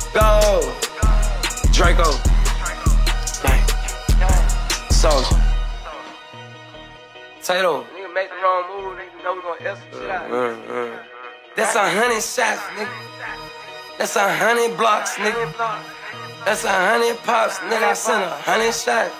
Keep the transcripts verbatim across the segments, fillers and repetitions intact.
Go. Draco. Gang. Soldier. Tato. Nigga make the wrong move, nigga know we gon' F some shit out. Uh, uh. That's a hundred shots, nigga. That's a hundred blocks, nigga. That's a hundred pops, nigga. I sent a hundred shots.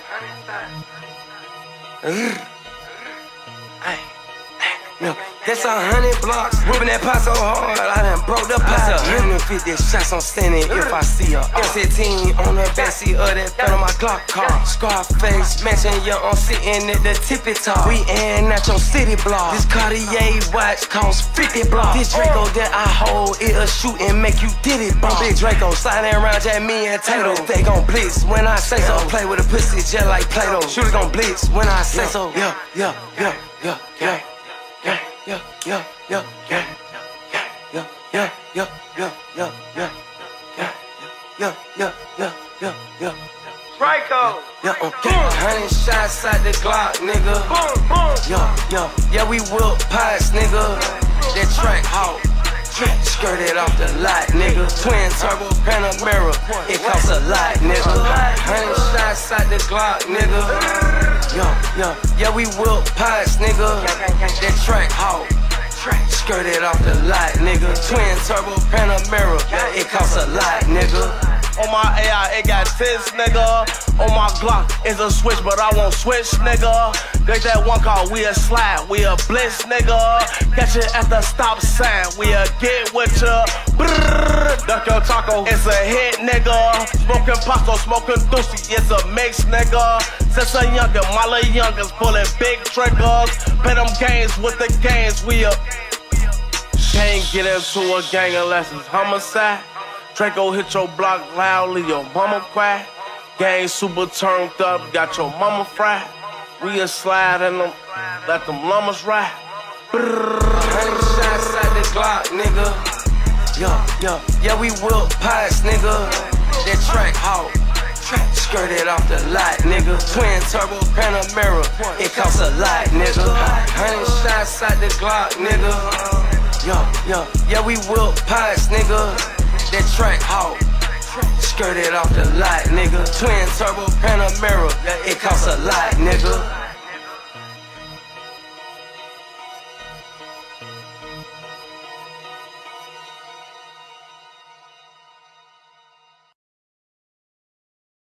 No, that's a hundred blocks. Whipping that pot so hard, I done broke the pot. That's a hundred fifty shots I'm standing if I see her. M fifteen on the backseat of that front of my Glock car. Scarface matching, yeah, I'm sitting at the tippy top. We in Nacho City block. This Cartier watch costs fifty blocks. This Draco that I hold, it'll shoot and make you did it, bro. Big Draco sliding around at me and Tato. They gon' blitz when I say so. Play with a pussy just like Play-Doh. Shooter gon' blitz when I say so. Yeah, yeah, yeah, yeah, yeah. Yeah, yeah, yeah, yeah, yeah, yeah, yeah, yeah, yeah, yeah, yeah, yeah, yeah, yeah, yeah, yeah, yeah. Draco. Yeah, okay. Hundred shots out the Glock, nigga. Boom, boom. Yeah, yeah, yeah, we whip pies, nigga. That track hawk. Skirted off the lot, nigga. Twin turbo Panamera, it costs a lot, nigga. Hundred shots out the Glock, nigga. Yo, yo, yeah, we whip pies, nigga. That track hawk. Skirted off the lot, nigga. Twin turbo Panamera, it costs a lot, nigga. On my A I, it got tits, nigga. On my Glock, it's a switch, but I won't switch, nigga. Get that one call, we a slide, we a blitz, nigga. Catch it at the stop sign, we a get with ya. Brrrr, duck your taco, it's a hit, nigga. Smoking pasto, smoking doozy, it's a mix, nigga. Since a youngin', my little youngins pulling big triggers. Play them games with the games, we a. Can't get into a gang unless it's homicide. Draco hit your block loudly, your mama cry. Gang super turned up, got your mama fried. We a slide in them, let them llamas ride. Hundred shots out the Glock, nigga. Yeah, yeah, yeah, we whip pies, nigga. That track hawk. Skirted off the lot, nigga. Twin turbo Panamera, it costs a lot, nigga. Hundred shots out the Glock, nigga. Yeah, yeah, yeah, we whip pies, nigga. That track hawk. Skirted off the lot, nigga. Twin turbo Panamera, it costs a lot,